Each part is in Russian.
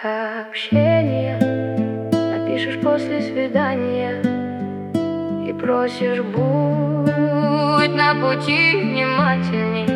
Сообщение напишешь после свидания и просишь: будь на пути внимательней.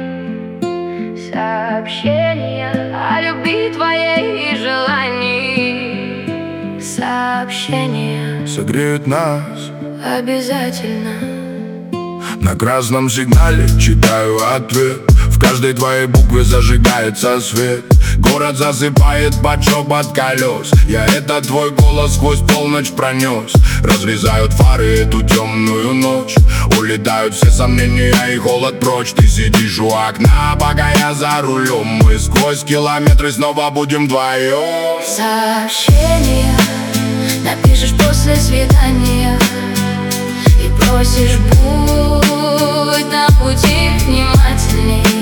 Сообщение о любви твоей и желании. Сообщение согреют нас обязательно. На красном сигнале читаю ответ. В каждой твоей букве зажигается свет. Город засыпает под шепот колес. Я этот твой голос сквозь полночь пронес. Разрезают фары эту темную ночь. Улетают все сомнения и холод прочь. Ты сидишь у окна, пока я за рулем. Мы сквозь километры снова будем вдвоем. Сообщение напишешь после свидания и просишь: будь на пути внимательней.